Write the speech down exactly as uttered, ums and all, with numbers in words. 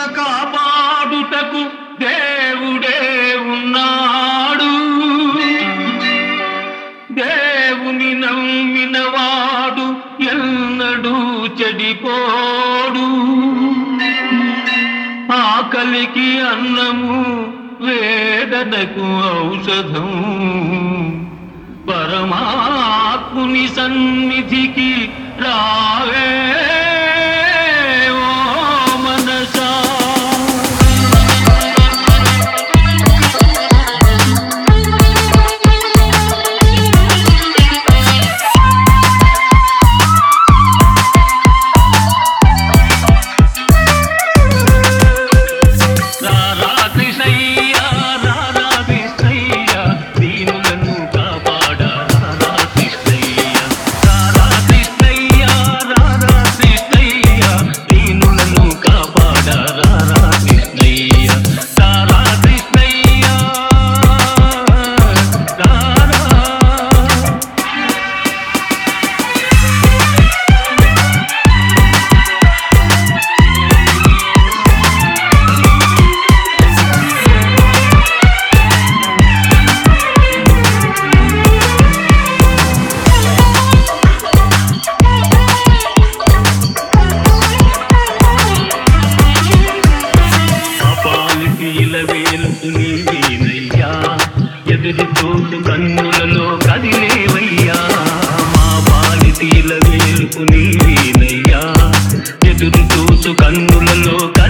కాపాడుటకు దేవుడే ఉన్నాడు. దేవుని నమ్మినవాడు ఎన్నడూ చెడిపోడు. ఆకలికి అన్నము, వేదనకు ఔషధం, పరమాత్ముని సన్నిధికి రావే ఓ మనసా. ఎదురు చూసు కన్నులలో కదిలేవయ్యా, మా బాలితీల వేలుపు నీవేనయ్యా. ఎదురు చూసు కన్నులలో